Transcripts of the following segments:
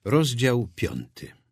Rozdział 5.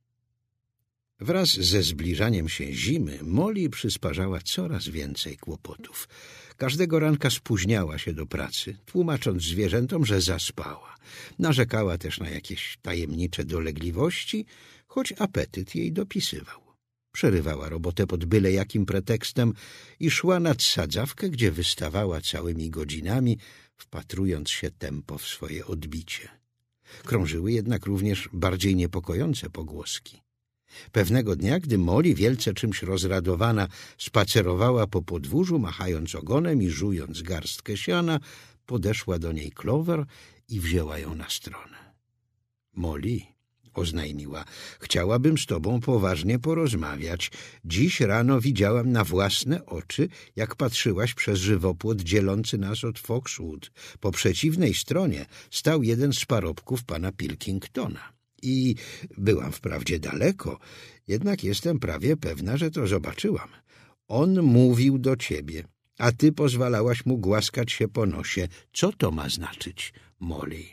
Wraz ze zbliżaniem się zimy Molly przysparzała coraz więcej kłopotów. Każdego ranka spóźniała się do pracy, tłumacząc zwierzętom, że zaspała. Narzekała też na jakieś tajemnicze dolegliwości, choć apetyt jej dopisywał. Przerywała robotę pod byle jakim pretekstem i szła nad sadzawkę, gdzie wystawała całymi godzinami, wpatrując się tempo w swoje odbicie. Krążyły jednak również bardziej niepokojące pogłoski. Pewnego dnia, gdy Molly, wielce czymś rozradowana, spacerowała po podwórzu, machając ogonem i żując garstkę siana, podeszła do niej Clover i wzięła ją na stronę. — Molly — oznajmiła — chciałabym z tobą poważnie porozmawiać. Dziś rano widziałam na własne oczy, jak patrzyłaś przez żywopłot dzielący nas od Foxwood. Po przeciwnej stronie stał jeden z parobków pana Pilkingtona. I byłam wprawdzie daleko, jednak jestem prawie pewna, że to zobaczyłam. On mówił do ciebie, a ty pozwalałaś mu głaskać się po nosie. Co to ma znaczyć, Molly?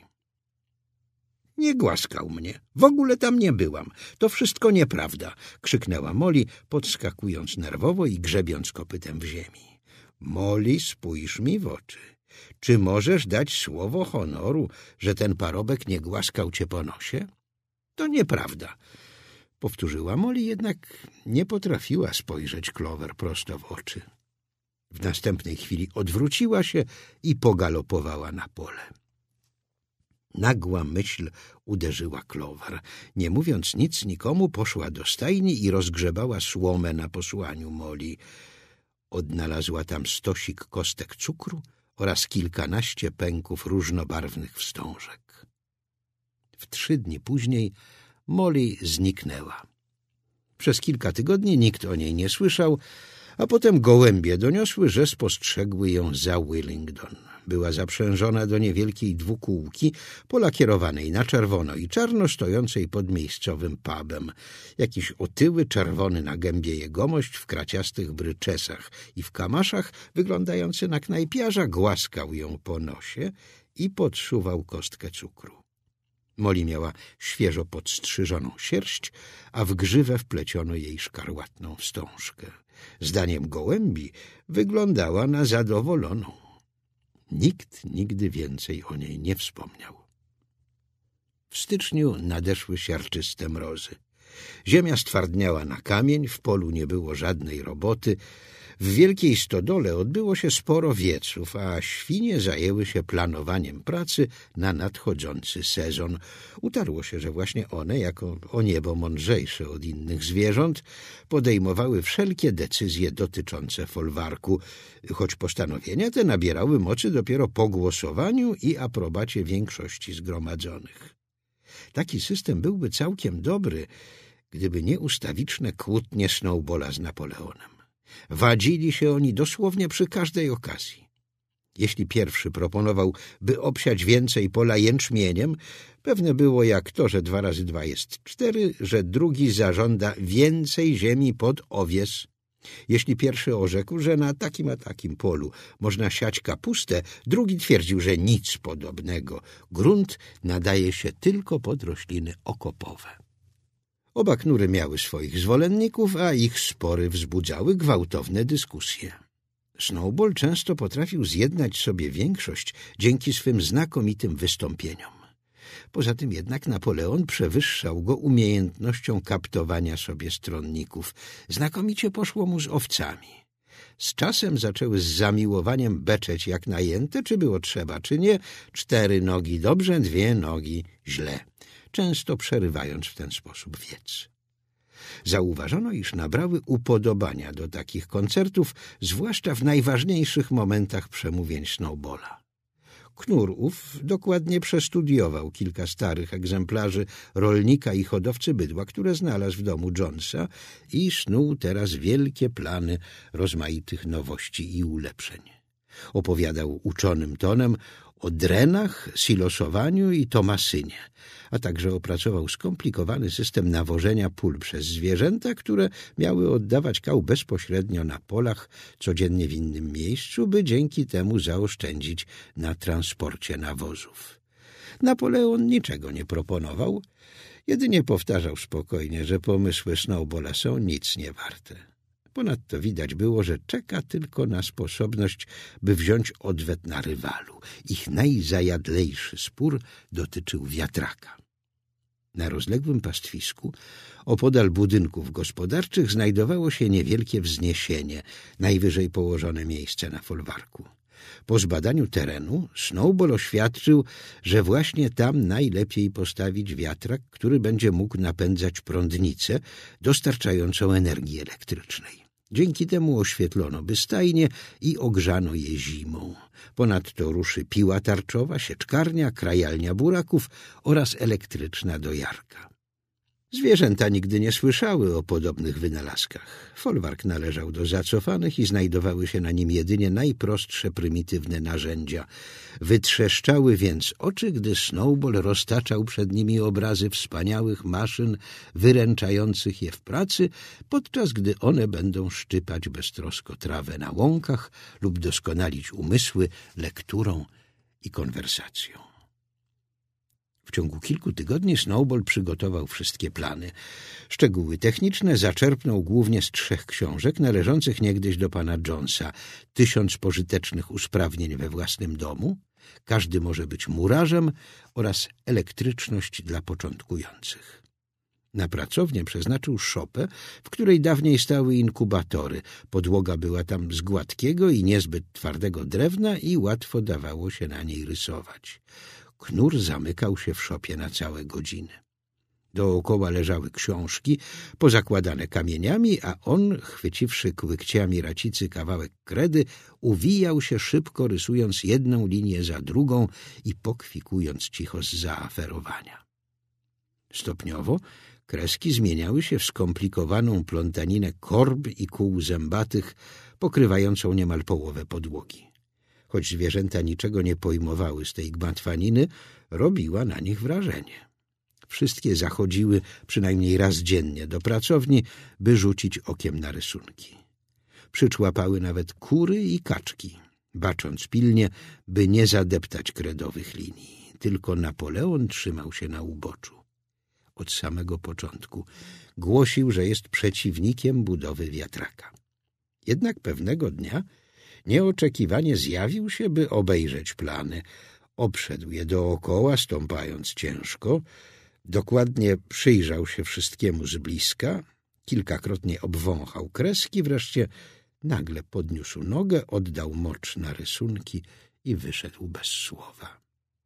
Nie głaskał mnie. W ogóle tam nie byłam. To wszystko nieprawda, krzyknęła Molly, podskakując nerwowo i grzebiąc kopytem w ziemi. Molly, spójrz mi w oczy. Czy możesz dać słowo honoru, że ten parobek nie głaskał cię po nosie? To nieprawda, powtórzyła Molly, jednak nie potrafiła spojrzeć Clover prosto w oczy. W następnej chwili odwróciła się i pogalopowała na pole. Nagła myśl uderzyła Clover. Nie mówiąc nic nikomu, poszła do stajni i rozgrzebała słomę na posłaniu Molly. Odnalazła tam stosik kostek cukru oraz kilkanaście pęków różnobarwnych wstążek. W 3 dni później Molly zniknęła. Przez kilka tygodni nikt o niej nie słyszał, a potem gołębie doniosły, że spostrzegły ją za Willingdon. Była zaprzężona do niewielkiej dwukółki, polakierowanej na czerwono i czarno, stojącej pod miejscowym pubem. Jakiś otyły, czerwony na gębie jegomość w kraciastych bryczesach i w kamaszach, wyglądający na knajpiarza, głaskał ją po nosie i podsuwał kostkę cukru. Molly miała świeżo podstrzyżoną sierść, a w grzywę wpleciono jej szkarłatną wstążkę. Zdaniem gołębi wyglądała na zadowoloną. Nikt nigdy więcej o niej nie wspomniał. W styczniu nadeszły siarczyste mrozy. Ziemia stwardniała na kamień, w polu nie było żadnej roboty. W wielkiej stodole odbyło się sporo wieców, a świnie zajęły się planowaniem pracy na nadchodzący sezon. Utarło się, że właśnie one, jako o niebo mądrzejsze od innych zwierząt, podejmowały wszelkie decyzje dotyczące folwarku, choć postanowienia te nabierały mocy dopiero po głosowaniu i aprobacie większości zgromadzonych. Taki system byłby całkiem dobry, gdyby nie ustawiczne kłótnie Snowballa z Napoleonem. Wadzili się oni dosłownie przy każdej okazji. Jeśli pierwszy proponował, by obsiać więcej pola jęczmieniem, pewne było jak to, że 2 razy 2 jest 4, że drugi zażąda więcej ziemi pod owies. Jeśli pierwszy orzekł, że na takim a takim polu można siać kapustę, drugi twierdził, że nic podobnego. Grunt nadaje się tylko pod rośliny okopowe. Oba knury miały swoich zwolenników, a ich spory wzbudzały gwałtowne dyskusje. Snowball często potrafił zjednać sobie większość dzięki swym znakomitym wystąpieniom. Poza tym jednak Napoleon przewyższał go umiejętnością kaptowania sobie stronników. Znakomicie poszło mu z owcami. Z czasem zaczęły z zamiłowaniem beczeć jak najęte, czy było trzeba, czy nie. 4 nogi dobrze, 2 nogi źle, często przerywając w ten sposób wiec. Zauważono, iż nabrały upodobania do takich koncertów, zwłaszcza w najważniejszych momentach przemówień Snowballa. Knur ów dokładnie przestudiował kilka starych egzemplarzy Rolnika i hodowcy bydła, które znalazł w domu Jonesa i snuł teraz wielkie plany rozmaitych nowości i ulepszeń. Opowiadał uczonym tonem o drenach, silosowaniu i tomasynie, a także opracował skomplikowany system nawożenia pól przez zwierzęta, które miały oddawać kał bezpośrednio na polach, codziennie w innym miejscu, by dzięki temu zaoszczędzić na transporcie nawozów. Napoleon niczego nie proponował, jedynie powtarzał spokojnie, że pomysły Snowballa są nic nie warte. Ponadto widać było, że czeka tylko na sposobność, by wziąć odwet na rywalu. Ich najzajadlejszy spór dotyczył wiatraka. Na rozległym pastwisku, opodal budynków gospodarczych, znajdowało się niewielkie wzniesienie, najwyżej położone miejsce na folwarku. Po zbadaniu terenu Snowball oświadczył, że właśnie tam najlepiej postawić wiatrak, który będzie mógł napędzać prądnicę dostarczającą energii elektrycznej. Dzięki temu oświetlono by stajnie i ogrzano je zimą. Ponadto ruszy piła tarczowa, sieczkarnia, krajalnia buraków oraz elektryczna dojarka. Zwierzęta nigdy nie słyszały o podobnych wynalazkach. Folwark należał do zacofanych i znajdowały się na nim jedynie najprostsze, prymitywne narzędzia. Wytrzeszczały więc oczy, gdy Snowball roztaczał przed nimi obrazy wspaniałych maszyn wyręczających je w pracy, podczas gdy one będą szczypać beztrosko trawę na łąkach lub doskonalić umysły lekturą i konwersacją. W ciągu kilku tygodni Snowball przygotował wszystkie plany. Szczegóły techniczne zaczerpnął głównie z 3 książek należących niegdyś do pana Jonesa. 1000 pożytecznych usprawnień we własnym domu, Każdy może być murarzem oraz Elektryczność dla początkujących. Na pracownię przeznaczył szopę, w której dawniej stały inkubatory. Podłoga była tam z gładkiego i niezbyt twardego drewna i łatwo dawało się na niej rysować. Knur zamykał się w szopie na całe godziny. Dookoła leżały książki, pozakładane kamieniami, a on, chwyciwszy łykciami racicy kawałek kredy, uwijał się szybko, rysując jedną linię za drugą i pokwikując cicho z zaaferowania. Stopniowo kreski zmieniały się w skomplikowaną plątaninę korb i kół zębatych, pokrywającą niemal połowę podłogi. Choć zwierzęta niczego nie pojmowały z tej gmatwaniny, robiła na nich wrażenie. Wszystkie zachodziły przynajmniej raz dziennie do pracowni, by rzucić okiem na rysunki. Przyczłapały nawet kury i kaczki, bacząc pilnie, by nie zadeptać kredowych linii. Tylko Napoleon trzymał się na uboczu. Od samego początku głosił, że jest przeciwnikiem budowy wiatraka. Jednak pewnego dnia nieoczekiwanie zjawił się, by obejrzeć plany. Obszedł je dookoła, stąpając ciężko. Dokładnie przyjrzał się wszystkiemu z bliska, kilkakrotnie obwąchał kreski, wreszcie nagle podniósł nogę, oddał mocz na rysunki i wyszedł bez słowa.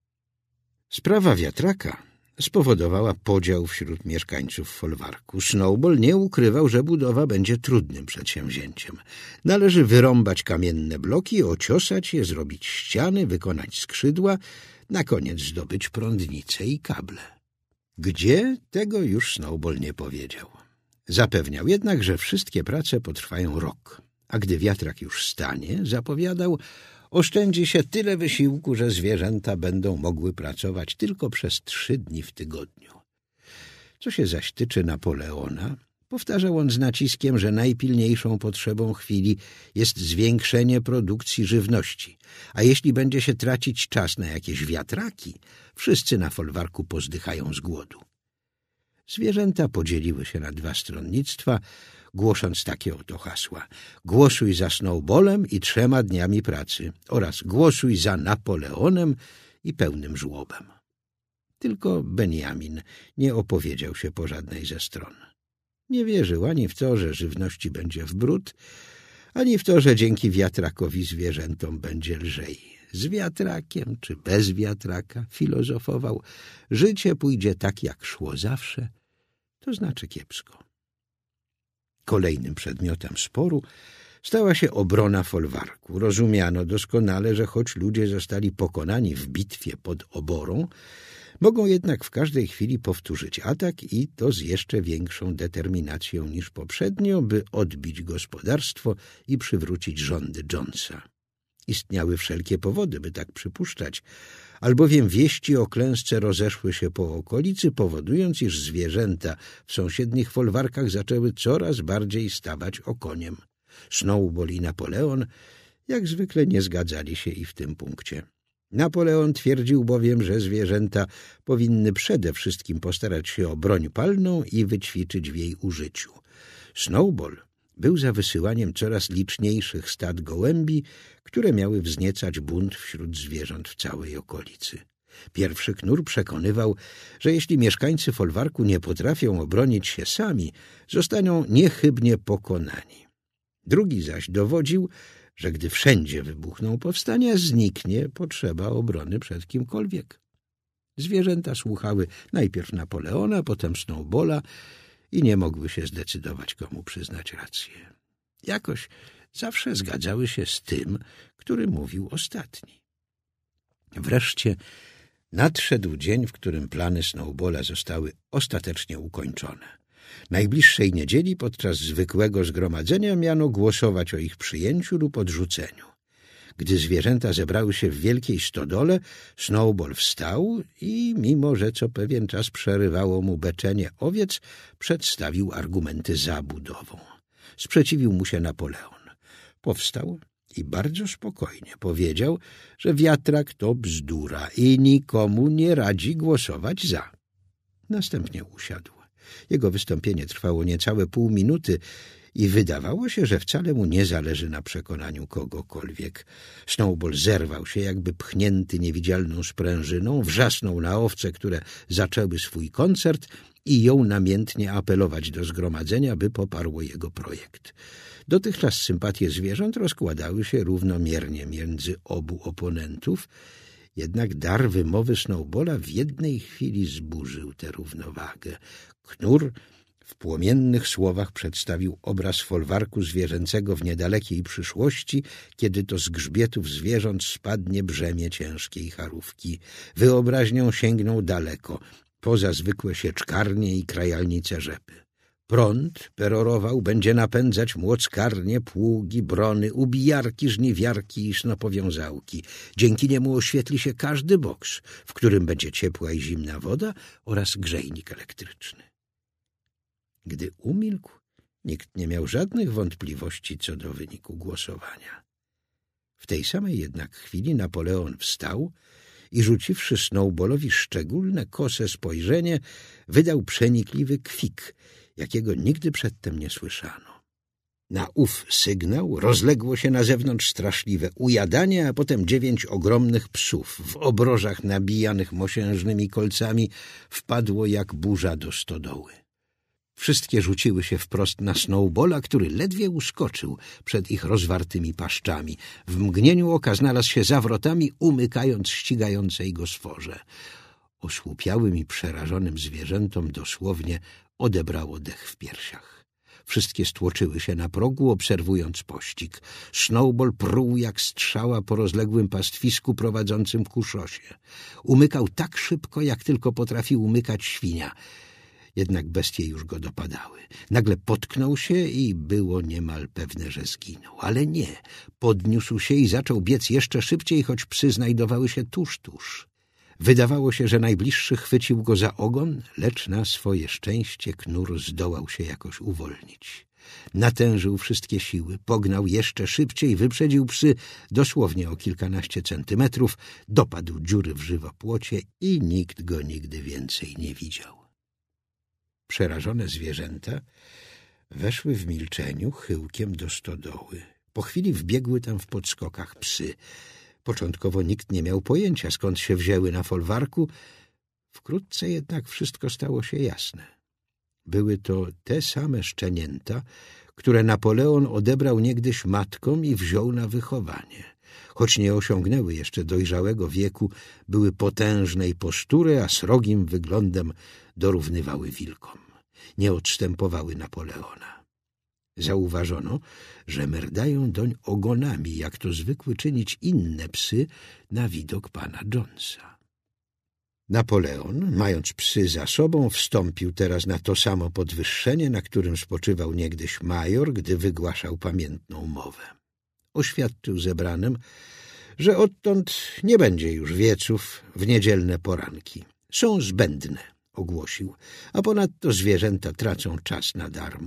Sprawa wiatraka spowodowała podział wśród mieszkańców folwarku. Snowball nie ukrywał, że budowa będzie trudnym przedsięwzięciem. Należy wyrąbać kamienne bloki, ociosać je, zrobić ściany, wykonać skrzydła, na koniec zdobyć prądnice i kable. Gdzie? Tego już Snowball nie powiedział. Zapewniał jednak, że wszystkie prace potrwają rok, a gdy wiatrak już stanie, zapowiadał, oszczędzi się tyle wysiłku, że zwierzęta będą mogły pracować tylko przez 3 dni w tygodniu. Co się zaś tyczy Napoleona, powtarzał on z naciskiem, że najpilniejszą potrzebą chwili jest zwiększenie produkcji żywności, a jeśli będzie się tracić czas na jakieś wiatraki, wszyscy na folwarku pozdychają z głodu. Zwierzęta podzieliły się na 2 stronnictwa, głosząc takie oto hasła: głosuj za Snowballem i 3 dniami pracy oraz głosuj za Napoleonem i pełnym żłobem. Tylko Benjamin nie opowiedział się po żadnej ze stron. Nie wierzył ani w to, że żywności będzie w bród, ani w to, że dzięki wiatrakowi zwierzętom będzie lżej. Z wiatrakiem czy bez wiatraka, filozofował, życie pójdzie tak, jak szło zawsze, to znaczy kiepsko. Kolejnym przedmiotem sporu stała się obrona folwarku. Rozumiano doskonale, że choć ludzie zostali pokonani w bitwie pod Oborą, mogą jednak w każdej chwili powtórzyć atak i to z jeszcze większą determinacją niż poprzednio, by odbić gospodarstwo i przywrócić rządy Jonesa. Istniały wszelkie powody, by tak przypuszczać, albowiem wieści o klęsce rozeszły się po okolicy, powodując, iż zwierzęta w sąsiednich folwarkach zaczęły coraz bardziej stawać okoniem. Snowball i Napoleon jak zwykle nie zgadzali się i w tym punkcie. Napoleon twierdził bowiem, że zwierzęta powinny przede wszystkim postarać się o broń palną i wyćwiczyć w jej użyciu. Snowball był za wysyłaniem coraz liczniejszych stad gołębi, które miały wzniecać bunt wśród zwierząt w całej okolicy. Pierwszy knur przekonywał, że jeśli mieszkańcy folwarku nie potrafią obronić się sami, zostaną niechybnie pokonani. Drugi zaś dowodził, że gdy wszędzie wybuchną powstania, zniknie potrzeba obrony przed kimkolwiek. Zwierzęta słuchały najpierw Napoleona, potem Snowballa i nie mogły się zdecydować, komu przyznać rację. Jakoś zawsze zgadzały się z tym, który mówił ostatni. Wreszcie nadszedł dzień, w którym plany Snowballa zostały ostatecznie ukończone. Najbliższej niedzieli podczas zwykłego zgromadzenia miano głosować o ich przyjęciu lub odrzuceniu. Gdy zwierzęta zebrały się w wielkiej stodole, Snowball wstał i, mimo że co pewien czas przerywało mu beczenie owiec, przedstawił argumenty za budową. Sprzeciwił mu się Napoleon. Powstał i bardzo spokojnie powiedział, że wiatrak to bzdura i nikomu nie radzi głosować za. Następnie usiadł. Jego wystąpienie trwało niecałe pół minuty i wydawało się, że wcale mu nie zależy na przekonaniu kogokolwiek. Snowball zerwał się, jakby pchnięty niewidzialną sprężyną, wrzasnął na owce, które zaczęły swój koncert i jął namiętnie apelować do zgromadzenia, by poparło jego projekt. Dotychczas sympatie zwierząt rozkładały się równomiernie między obu oponentów, jednak dar wymowy Snowballa w jednej chwili zburzył tę równowagę. Knur w płomiennych słowach przedstawił obraz folwarku zwierzęcego w niedalekiej przyszłości, kiedy to z grzbietów zwierząt spadnie brzemię ciężkiej charówki. Wyobraźnią sięgnął daleko, poza zwykłe sieczkarnie i krajalnice rzepy. Prąd, perorował, będzie napędzać młockarnie, pługi, brony, ubijarki, żniwiarki i snopowiązałki. Dzięki niemu oświetli się każdy boks, w którym będzie ciepła i zimna woda oraz grzejnik elektryczny. Gdy umilkł, nikt nie miał żadnych wątpliwości co do wyniku głosowania. W tej samej jednak chwili Napoleon wstał i rzuciwszy Snowballowi szczególne kose spojrzenie, wydał przenikliwy kwik, jakiego nigdy przedtem nie słyszano. Na ów sygnał rozległo się na zewnątrz straszliwe ujadanie, a potem 9 ogromnych psów w obrożach nabijanych mosiężnymi kolcami wpadło jak burza do stodoły. Wszystkie rzuciły się wprost na Snowballa, który ledwie uskoczył przed ich rozwartymi paszczami. W mgnieniu oka znalazł się za wrotami, umykając ścigającej go sforze. Osłupiałym i przerażonym zwierzętom dosłownie odebrało dech w piersiach. Wszystkie stłoczyły się na progu, obserwując pościg. Snowball pruł jak strzała po rozległym pastwisku prowadzącym ku szosie. Umykał tak szybko, jak tylko potrafił umykać świnia. Jednak bestie już go dopadały. Nagle potknął się i było niemal pewne, że zginął. Ale nie. Podniósł się i zaczął biec jeszcze szybciej, choć psy znajdowały się tuż. Wydawało się, że najbliższy chwycił go za ogon, lecz na swoje szczęście knur zdołał się jakoś uwolnić. Natężył wszystkie siły, pognał jeszcze szybciej, wyprzedził psy dosłownie o kilkanaście centymetrów, dopadł dziury w żywopłocie i nikt go nigdy więcej nie widział. Przerażone zwierzęta weszły w milczeniu chyłkiem do stodoły. Po chwili wbiegły tam w podskokach psy. Początkowo nikt nie miał pojęcia, skąd się wzięły na folwarku. Wkrótce jednak wszystko stało się jasne. Były to te same szczenięta, które Napoleon odebrał niegdyś matkom i wziął na wychowanie. Choć nie osiągnęły jeszcze dojrzałego wieku, były potężnej postury, a srogim wyglądem dorównywały wilkom. Nie odstępowały Napoleona. Zauważono, że merdają doń ogonami, jak to zwykły czynić inne psy na widok pana Jonesa. Napoleon, mając psy za sobą, wstąpił teraz na to samo podwyższenie, na którym spoczywał niegdyś major, gdy wygłaszał pamiętną mowę. Oświadczył zebranym, że odtąd nie będzie już wieców w niedzielne poranki. Są zbędne, ogłosił, a ponadto zwierzęta tracą czas na darmo.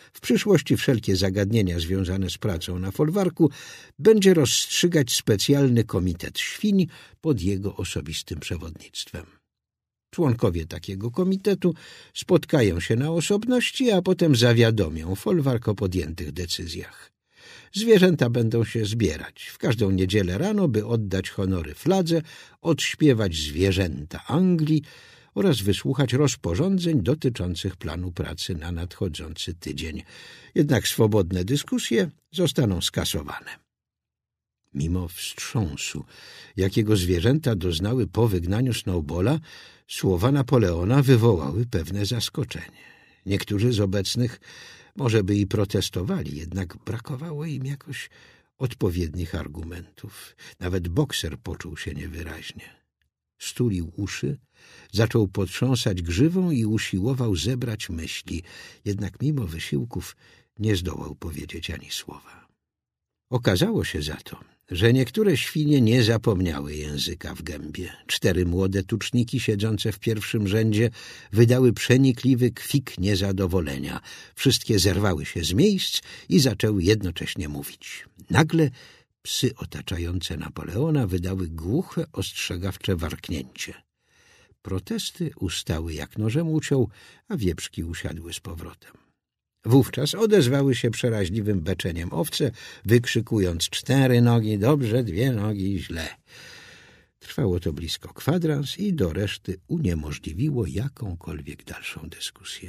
W przyszłości wszelkie zagadnienia związane z pracą na folwarku będzie rozstrzygać specjalny komitet świń pod jego osobistym przewodnictwem. Członkowie takiego komitetu spotkają się na osobności, a potem zawiadomią folwark o podjętych decyzjach. Zwierzęta będą się zbierać w każdą niedzielę rano, by oddać honory fladze, odśpiewać zwierzęta Anglii oraz wysłuchać rozporządzeń dotyczących planu pracy na nadchodzący tydzień. Jednak swobodne dyskusje zostaną skasowane. Mimo wstrząsu, jakiego zwierzęta doznały po wygnaniu Snowballa, słowa Napoleona wywołały pewne zaskoczenie. Niektórzy z obecnych może by i protestowali, jednak brakowało im jakoś odpowiednich argumentów. Nawet bokser poczuł się niewyraźnie. Stulił uszy, zaczął potrząsać grzywą i usiłował zebrać myśli, jednak mimo wysiłków nie zdołał powiedzieć ani słowa. Okazało się za to, że niektóre świnie nie zapomniały języka w gębie. 4 młode tuczniki siedzące w pierwszym rzędzie wydały przenikliwy kwik niezadowolenia. Wszystkie zerwały się z miejsc i zaczęły jednocześnie mówić. Nagle psy otaczające Napoleona wydały głuche, ostrzegawcze warknięcie. Protesty ustały jak nożem uciął, a wieprzki usiadły z powrotem. Wówczas odezwały się przeraźliwym beczeniem owce, wykrzykując 4 nogi dobrze, 2 nogi źle. Trwało to blisko kwadrans i do reszty uniemożliwiło jakąkolwiek dalszą dyskusję.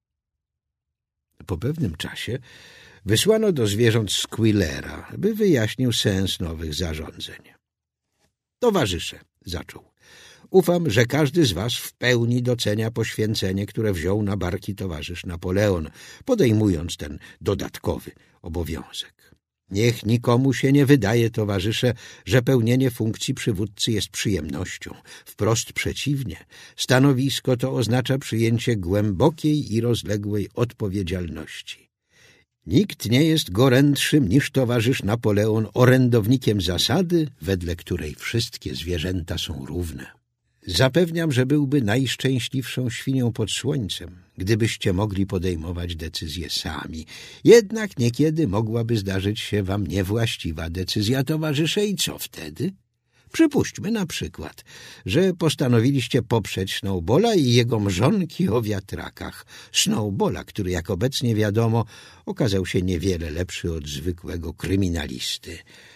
Po pewnym czasie wysłano do zwierząt Squealera, by wyjaśnił sens nowych zarządzeń. Towarzysze, zaczął. Ufam, że każdy z was w pełni docenia poświęcenie, które wziął na barki towarzysz Napoleon, podejmując ten dodatkowy obowiązek. Niech nikomu się nie wydaje, towarzysze, że pełnienie funkcji przywódcy jest przyjemnością. Wprost przeciwnie, stanowisko to oznacza przyjęcie głębokiej i rozległej odpowiedzialności. Nikt nie jest gorętszym niż towarzysz Napoleon orędownikiem zasady, wedle której wszystkie zwierzęta są równe. Zapewniam, że byłby najszczęśliwszą świnią pod słońcem, gdybyście mogli podejmować decyzje sami. Jednak niekiedy mogłaby zdarzyć się wam niewłaściwa decyzja, towarzysze, i co wtedy? Przypuśćmy na przykład, że postanowiliście poprzeć Snowballa i jego mrzonki o wiatrakach. Snowballa, który, jak obecnie wiadomo, okazał się niewiele lepszy od zwykłego kryminalisty.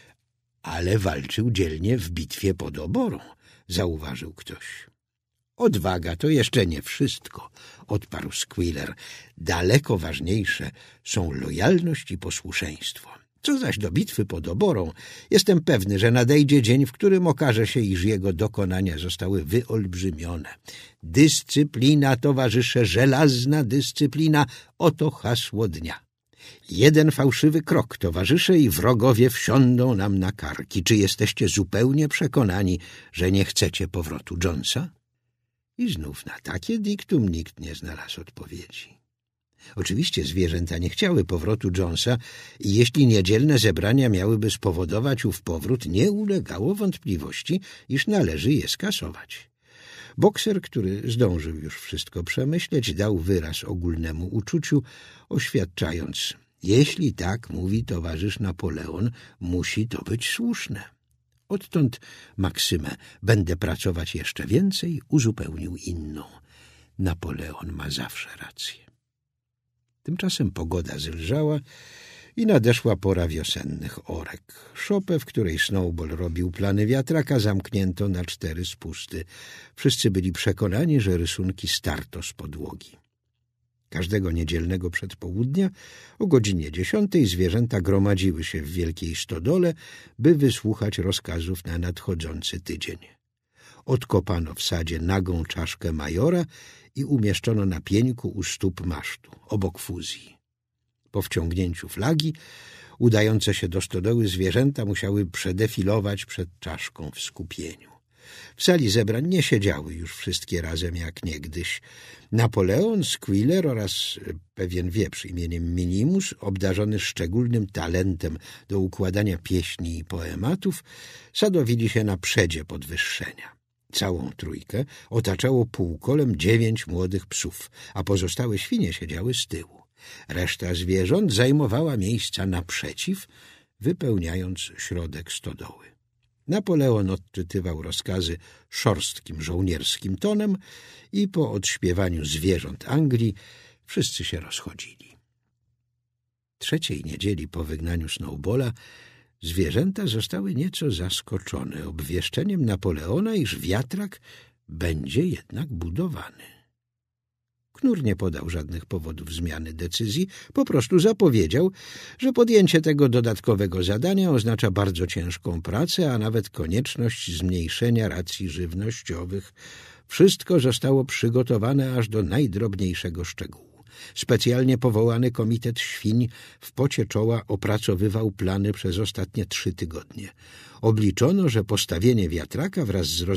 Ale walczył dzielnie w bitwie pod Oborą, zauważył ktoś. Odwaga to jeszcze nie wszystko, odparł Squealer. Daleko ważniejsze są lojalność i posłuszeństwo. Co zaś do bitwy pod Oborą, jestem pewny, że nadejdzie dzień, w którym okaże się, iż jego dokonania zostały wyolbrzymione. Dyscyplina, towarzysze, żelazna dyscyplina, oto hasło dnia. 1 fałszywy krok, towarzysze, i wrogowie wsiądą nam na karki. Czy jesteście zupełnie przekonani, że nie chcecie powrotu Jonesa? I znów na takie diktum nikt nie znalazł odpowiedzi. Oczywiście zwierzęta nie chciały powrotu Jonesa i jeśli niedzielne zebrania miałyby spowodować ów powrót, nie ulegało wątpliwości, iż należy je skasować. Bokser, który zdążył już wszystko przemyśleć, dał wyraz ogólnemu uczuciu, oświadczając: jeśli tak mówi towarzysz Napoleon, musi to być słuszne. Odtąd maksymę będę pracować jeszcze więcej uzupełnił inną. Napoleon ma zawsze rację. Tymczasem pogoda zlżała i nadeszła pora wiosennych orek. Szopę, w której Snowball robił plany wiatraka, zamknięto na 4 spusty. Wszyscy byli przekonani, że rysunki starto z podłogi. Każdego niedzielnego przedpołudnia o godzinie 10 zwierzęta gromadziły się w wielkiej stodole, by wysłuchać rozkazów na nadchodzący tydzień. Odkopano w sadzie nagą czaszkę majora i umieszczono na pieńku u stóp masztu, obok fuzji. Po wciągnięciu flagi, udające się do stodoły zwierzęta musiały przedefilować przed czaszką w skupieniu. W sali zebrań nie siedziały już wszystkie razem jak niegdyś. Napoleon, Squealer oraz pewien wieprz imieniem Minimus, obdarzony szczególnym talentem do układania pieśni i poematów, sadowili się na przedzie podwyższenia. Całą trójkę otaczało półkolem 9 młodych psów, a pozostałe świnie siedziały z tyłu. Reszta zwierząt zajmowała miejsca naprzeciw, wypełniając środek stodoły. Napoleon odczytywał rozkazy szorstkim żołnierskim tonem i po odśpiewaniu zwierząt Anglii wszyscy się rozchodzili. Trzeciej niedzieli po wygnaniu Snowballa zwierzęta zostały nieco zaskoczone obwieszczeniem Napoleona, iż wiatrak będzie jednak budowany. Knur nie podał żadnych powodów zmiany decyzji, po prostu zapowiedział, że podjęcie tego dodatkowego zadania oznacza bardzo ciężką pracę, a nawet konieczność zmniejszenia racji żywnościowych. Wszystko zostało przygotowane aż do najdrobniejszego szczegółu. Specjalnie powołany komitet świń w pocie czoła opracowywał plany przez ostatnie 3 tygodnie. Obliczono, że postawienie wiatraka wraz z